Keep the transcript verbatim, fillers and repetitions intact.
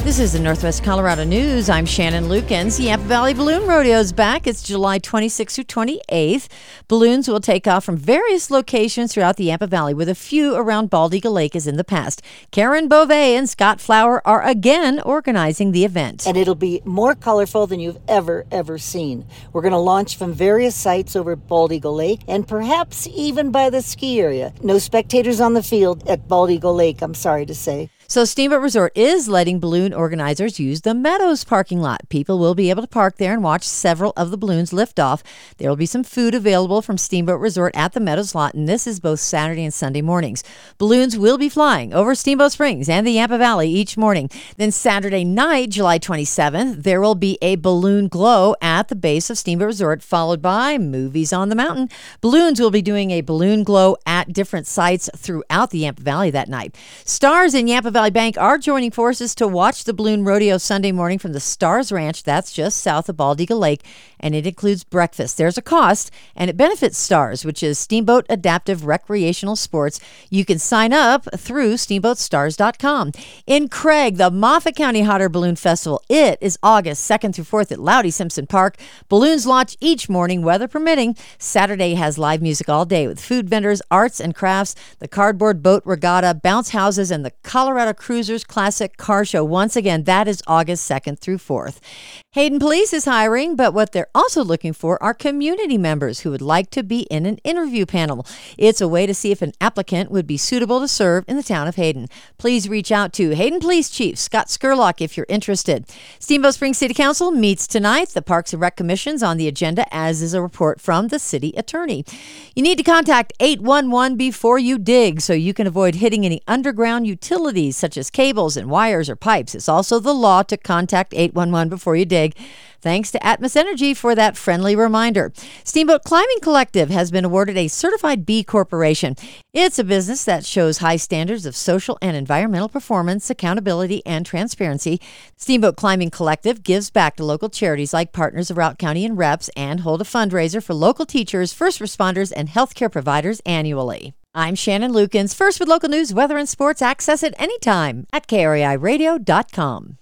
This is the Northwest Colorado News. I'm Shannon Lukens. The Yampa Valley Balloon Rodeo is back. It's July twenty-sixth through twenty-eighth. Balloons will take off from various locations throughout the Yampa Valley, with a few around Bald Eagle Lake as in the past. Karen Beauvais and Scott Flower are again organizing the event. And it'll be more colorful than you've ever, ever seen. We're going to launch from various sites over Bald Eagle Lake and perhaps even by the ski area. No spectators on the field at Bald Eagle Lake, I'm sorry to say. So Steamboat Resort is letting balloon organizers use the Meadows parking lot. People will be able to park there and watch several of the balloons lift off. There will be some food available from Steamboat Resort at the Meadows lot, and this is both Saturday and Sunday mornings. Balloons will be flying over Steamboat Springs and the Yampa Valley each morning. Then Saturday night, July twenty-seventh, there will be a balloon glow at the base of Steamboat Resort, followed by movies on the mountain. Balloons will be doing a balloon glow at different sites throughout the Yampa Valley that night. Stars in Yampa Valley Bank are joining forces to watch the balloon rodeo Sunday morning from the Stars Ranch. That's just south of Bald Eagle Lake, and it includes breakfast. There's a cost, and it benefits Stars, which is Steamboat Adaptive Recreational Sports. You can sign up through steamboat stars dot com. In Craig, the Moffat County Hot Air Balloon Festival. It is August second through fourth at Loudy Simpson Park. Balloons launch each morning, weather permitting. Saturday has live music all day with food vendors, arts and crafts, the cardboard boat regatta, bounce houses, and the Colorado Cruisers Classic Car Show. Once again, that is August second through fourth. Hayden Police is hiring, but what they're also looking for are community members who would like to be in an interview panel. It's a way to see if an applicant would be suitable to serve in the town of Hayden. Please reach out to Hayden Police Chief Scott Skurlock if you're interested. Steamboat Springs City Council meets tonight. The Parks and Rec Commission's on the agenda, as is a report from the city attorney. You need to contact eight one one before you dig so you can avoid hitting any underground utilities such as cables and wires or pipes. It's also the law to contact eight one one before you dig. Thanks to Atmos Energy for that friendly reminder. Steamboat Climbing Collective has been awarded a Certified B Corporation. It's a business that shows high standards of social and environmental performance, accountability, and transparency. Steamboat Climbing Collective gives back to local charities like Partners of Routt County and Reps, and hold a fundraiser for local teachers, first responders, and healthcare providers annually. I'm Shannon Lukens. First with local news, weather, and sports. Access it anytime at K R A I radio dot com.